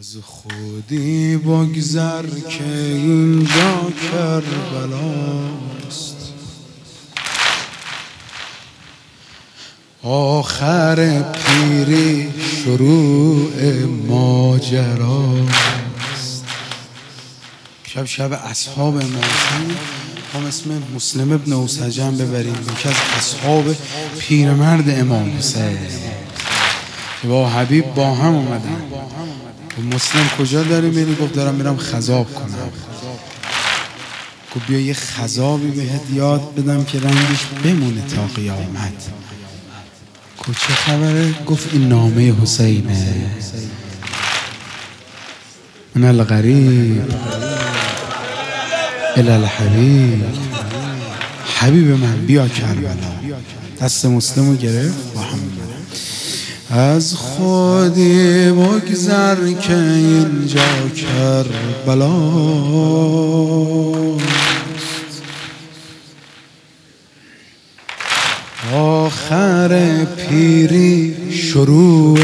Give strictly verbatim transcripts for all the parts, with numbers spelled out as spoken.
از خودی بگذر که اینجا کربلاست، آخر پیری شروع ماجراست. شب شب اصحاب امام حسین هم اسم مسلم ابن اوسجن ببریم، یکی از اصحاب پیرمرد امام حسین که با حبیب با هم اومدن. مسلم کجا داری میری؟ گفت دارم میرم خضاب کنم. گفت بیا یه خضابی بهت یاد بدم که رنگش بمونه تا قیامت. گفت چه خبره؟ گفت این نامه حسینه. من الغریب الی الحبیب، حبیب من بیا کربلا. دست مسلمو گرفت با هم از خودی بگذر که اینجا کربلاست، آخر پیری شروع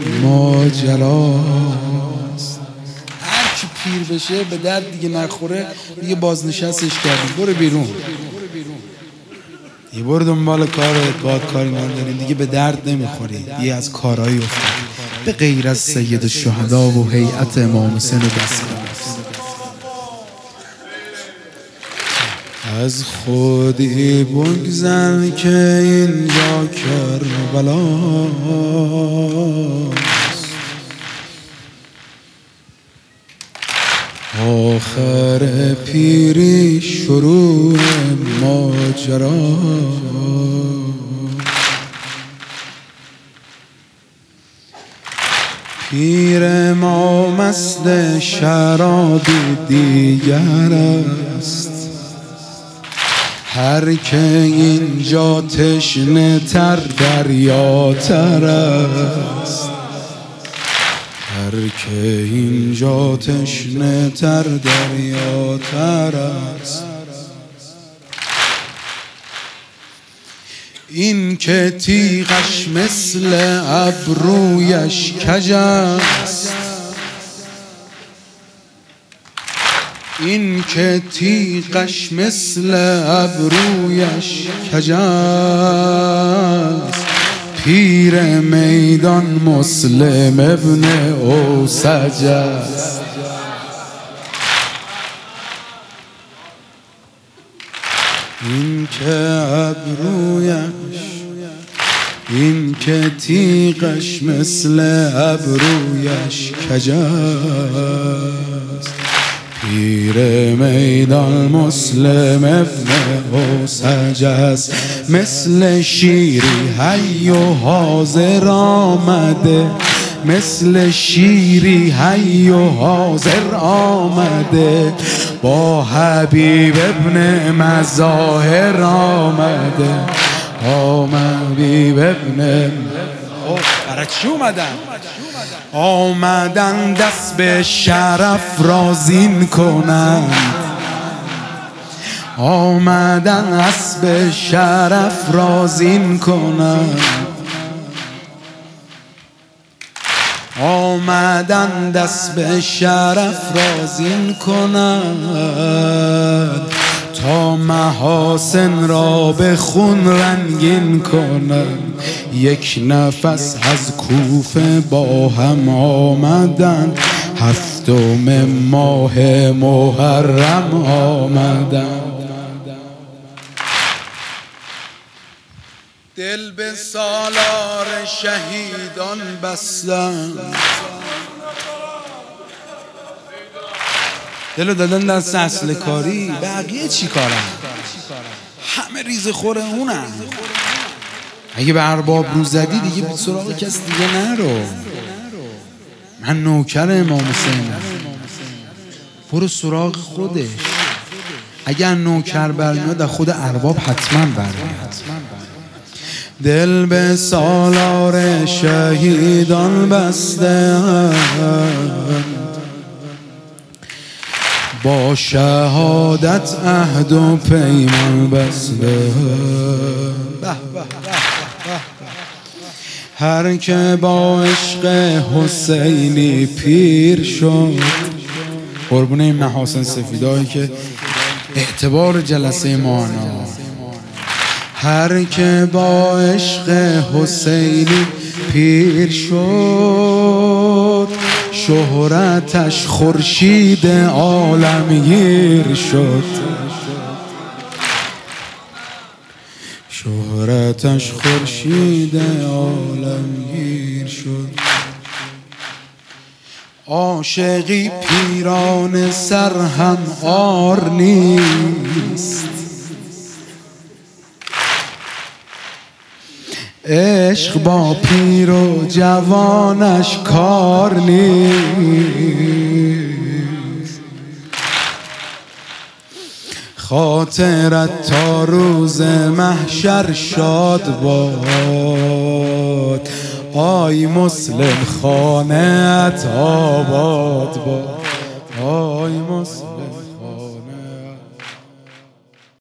ماجراست. هر کی پیر بشه به درد دیگه نخوره دیگه بازنشستش کردیم، برو بیرون، یه برو دنبال کارت، باید کاری نداریم دیگه، به درد نمیخوری دیگه، از کارهایی افتاد به غیر از سید الشهدا و هیئت امام حسین و دست. از خودی بگذر که اینجا کربلاست، آخر پیری شروع ماجرا. پیر ما مست شرابی دیگر است، هر که اینجا تشنه تر دریا تر است، هر که اینجا تشنه تر دریا تر است. این که تیغش مثل ابرویش کج است، این که تیغش مثل ابرویش کج است، پیر میدان مسلم ابن اوسج است. این که ابرویش، این که تیغش مثل ابرویش کج است، پیر میدان مسلم ابن اوسج است. مثل شیری حی و حاضر آمده، مثل شیری حی و حاضر آمده، با حبیب ابن مظاهر آمده، با حبیب ابن برای چی اومدن؟ آمدن دست به شرف رازین کنن، آمدن اسب شرف رازین کنن، آمدن دست به شرف رازین کنند، تا محاسن را به خون رنگین کنند. یک نفس از کوفه با هم آمدند، هفتم ماه محرم آمدند. دل به سالار شهیدان بستن، دلو دادن دست اصل کاری، بقیه چی کارن؟ همه ریز خوره اونن. اگه به ارباب رو زدی دیگه به سراغ کس دیگه نرو. من نوکر امام حسینم، برو سراغ خودش. اگر نوکر برمیاد خود ارباب حتما برمیاد. دل به سالار شهیدان بسته، با شهادت عهد و پیمان بسته. هر که با عشق حسینی پیر شد. قربون این محاسن سفیدایی که اعتبار جلسه مانا. هر که با عشق حسینی پیر شد، شهرتش خورشید عالمگیر شد. شهرتش خورشید عالمگیر شد. عاشقی پیران سر هم عار نیست، عشق با پیر و جوانش کار نیست. خاطرت تا روز محشر شاد باد، آی مسلم خانه‌ات آباد باد. آی مسلم